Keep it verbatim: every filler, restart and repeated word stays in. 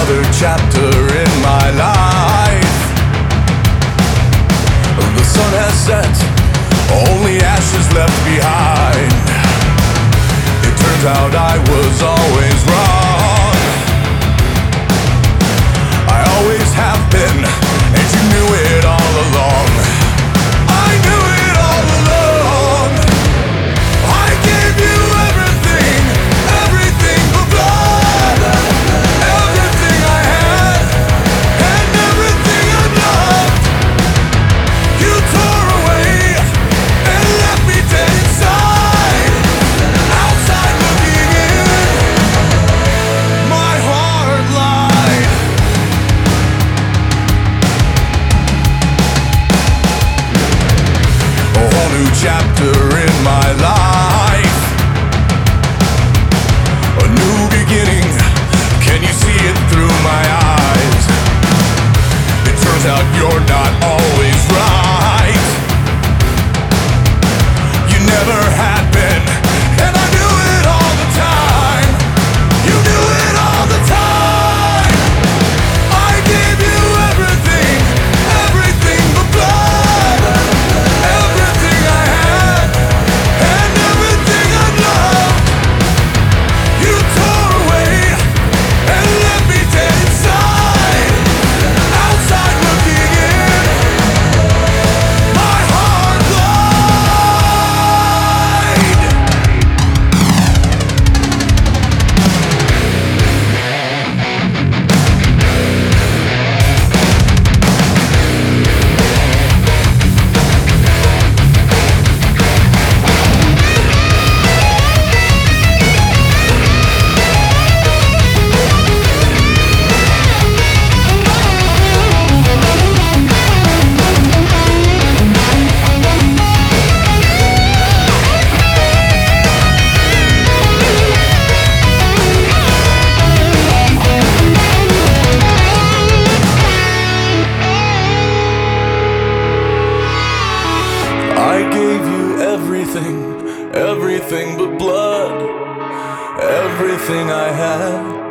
another chapter in my life. The sun has set, only ashes left behind. It turns out I was always wrong. I always have been, and you knew it all along. I knew it all along. I gave you everything, everything but blood. Everything I had, and everything I loved. You tore away and left me dead inside. Outside looking in, my heart lied. A whole new chapter in my life. A new beginning, can you see it through my eyes? It turns out you're not always right. You never had been, and I knew it all the time. You knew it all the time. I gave you everything, everything but blood. Everything I had, and everything I loved. You tore away and left me dead inside. Outside looking in, my heart lied. I gave you everything, everything but blood. Everything I had,